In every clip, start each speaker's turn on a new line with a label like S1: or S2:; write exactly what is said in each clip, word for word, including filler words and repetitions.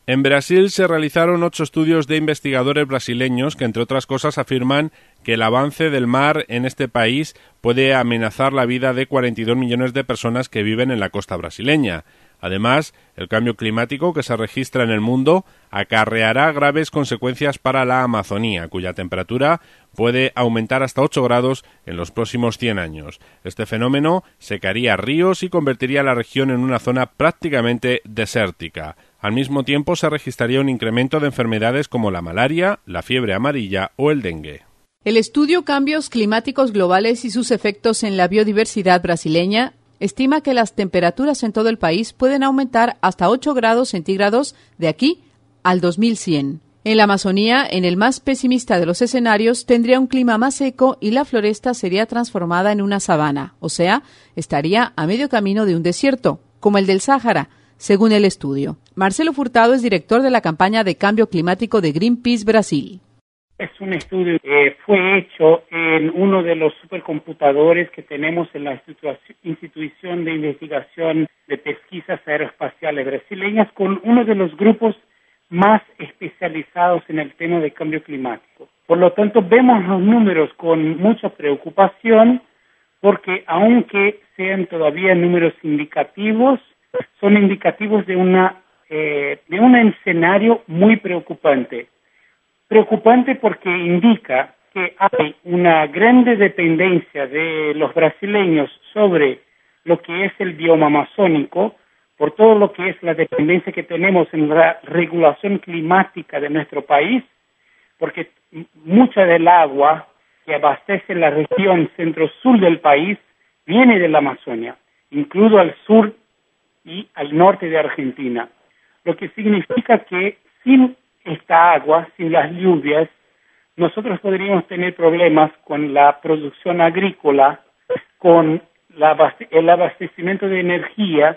S1: En Brasil se realizaron ocho estudios de investigadores brasileños que, entre otras cosas, afirman que el avance del mar en este país puede amenazar la vida de cuarenta y dos millones de personas que viven en la costa brasileña. Además, el cambio climático que se registra en el mundo acarreará graves consecuencias para la Amazonía, cuya temperatura puede aumentar hasta ocho grados en los próximos cien años. Este fenómeno secaría ríos y convertiría la región en una zona prácticamente desértica. Al mismo tiempo, se registraría un incremento de enfermedades como la malaria, la fiebre amarilla o el dengue.
S2: El estudio Cambios Climáticos Globales y sus efectos en la biodiversidad brasileña estima que las temperaturas en todo el país pueden aumentar hasta ocho grados centígrados de aquí al dos mil cien. En la Amazonía, en el más pesimista de los escenarios, tendría un clima más seco y la floresta sería transformada en una sabana, o sea, estaría a medio camino de un desierto, como el del Sáhara, según el estudio. Marcelo Furtado es director de la campaña de cambio climático de Greenpeace Brasil.
S3: Es un estudio que fue hecho en uno de los supercomputadores que tenemos en la institución de investigación de pesquisas aeroespaciales brasileñas con uno de los grupos más especializados en el tema de cambio climático. Por lo tanto, vemos los números con mucha preocupación porque aunque sean todavía números indicativos, son indicativos de una eh, de un escenario muy preocupante. Preocupante porque indica que hay una grande dependencia de los brasileños sobre lo que es el bioma amazónico, por todo lo que es la dependencia que tenemos en la regulación climática de nuestro país, porque mucha del agua que abastece la región centro-sur del país viene de la Amazonia, incluso al sur y al norte de Argentina, lo que significa que sin esta agua, sin las lluvias, nosotros podríamos tener problemas con la producción agrícola, con la, el abastecimiento de energía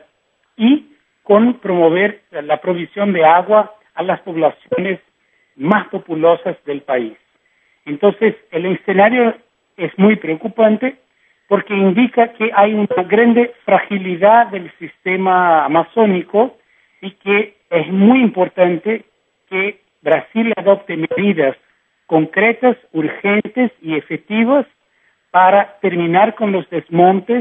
S3: y con promover la provisión de agua a las poblaciones más populosas del país. Entonces, el escenario es muy preocupante porque indica que hay una grande fragilidad del sistema amazónico y que es muy importante que Brasil adopte medidas concretas, urgentes y efectivas para terminar con los desmontes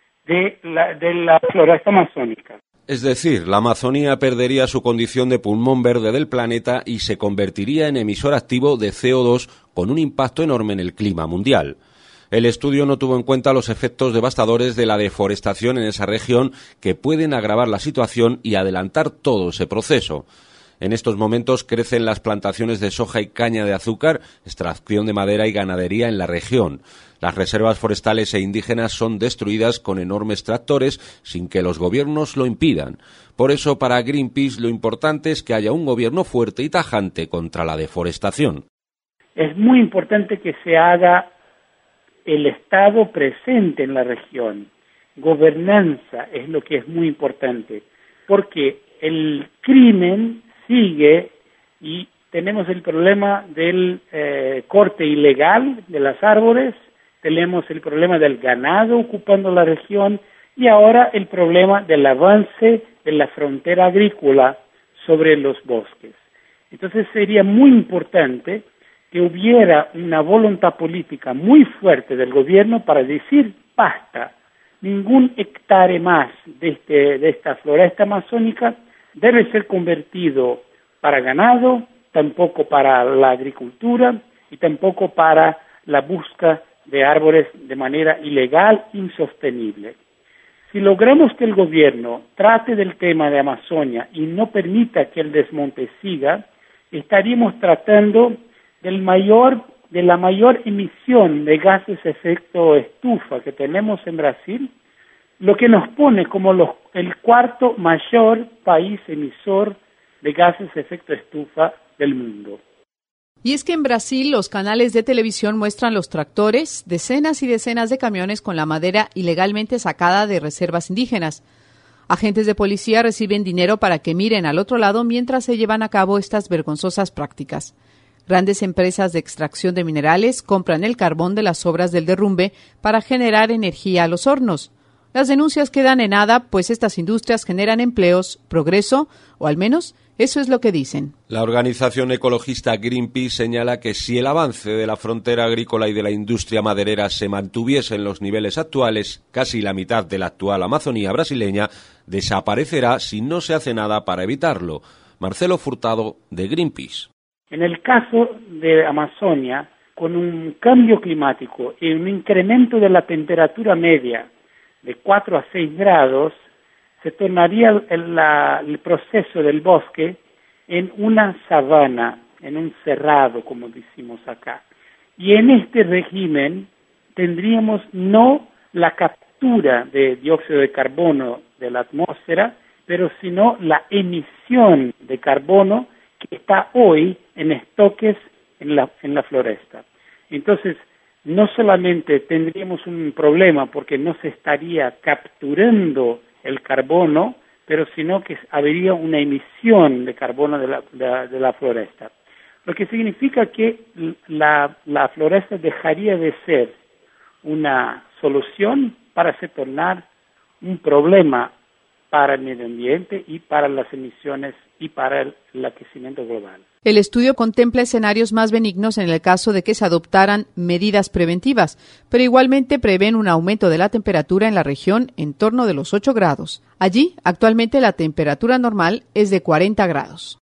S3: de la, de la floresta amazónica.
S4: Es decir, la Amazonía perdería su condición de pulmón verde del planeta y se convertiría en emisor activo de C O dos con un impacto enorme en el clima mundial. El estudio no tuvo en cuenta los efectos devastadores de la deforestación en esa región que pueden agravar la situación y adelantar todo ese proceso. En estos momentos crecen las plantaciones de soja y caña de azúcar, extracción de madera y ganadería en la región. Las reservas forestales e indígenas son destruidas con enormes tractores sin que los gobiernos lo impidan. Por eso, para Greenpeace, lo importante es que haya un gobierno fuerte y tajante contra la deforestación.
S3: Es muy importante que se haga el Estado presente en la región. Gobernanza es lo que es muy importante, porque el crimen sigue y tenemos el problema del eh, corte ilegal de los árboles, tenemos el problema del ganado ocupando la región y ahora el problema del avance de la frontera agrícola sobre los bosques. Entonces sería muy importante que hubiera una voluntad política muy fuerte del gobierno para decir basta, ningún hectárea más de, este, de esta floresta amazónica debe ser convertido para ganado, tampoco para la agricultura y tampoco para la búsqueda de árboles de manera ilegal, insostenible. Si logramos que el gobierno trate del tema de Amazonia y no permita que el desmonte siga, estaríamos tratando del mayor, de la mayor emisión de gases de efecto estufa que tenemos en Brasil, lo que nos pone como los, el cuarto mayor país emisor de gases de efecto estufa del mundo.
S2: Y es que en Brasil los canales de televisión muestran los tractores, decenas y decenas de camiones con la madera ilegalmente sacada de reservas indígenas. Agentes de policía reciben dinero para que miren al otro lado mientras se llevan a cabo estas vergonzosas prácticas. Grandes empresas de extracción de minerales compran el carbón de las obras del derrumbe para generar energía a los hornos. Las denuncias quedan en nada, pues estas industrias generan empleos, progreso, o al menos Eso es lo que dicen.
S4: La organización ecologista Greenpeace señala que si el avance de la frontera agrícola y de la industria maderera se mantuviese en los niveles actuales, casi la mitad de la actual Amazonía brasileña desaparecerá si no se hace nada para evitarlo. Marcelo Furtado, de Greenpeace.
S3: En el caso de Amazonia, con un cambio climático y un incremento de la temperatura media de cuatro a seis grados, se tornaría el, la, el proceso del bosque en una sabana, en un cerrado, como decimos acá. Y en este régimen tendríamos no la captura de dióxido de carbono de la atmósfera, pero sino la emisión de carbono que está hoy en estoques en la, en la floresta. Entonces, no solamente tendríamos un problema porque no se estaría capturando el carbono, pero sino que habría una emisión de carbono de la, de, de la floresta. Lo que significa que la, la floresta dejaría de ser una solución para se tornar un problema para el medio ambiente y para las emisiones y para el, el aquecimiento global.
S2: El estudio contempla escenarios más benignos en el caso de que se adoptaran medidas preventivas, pero igualmente prevén un aumento de la temperatura en la región en torno de los ocho grados. Allí, actualmente la temperatura normal es de cuarenta grados.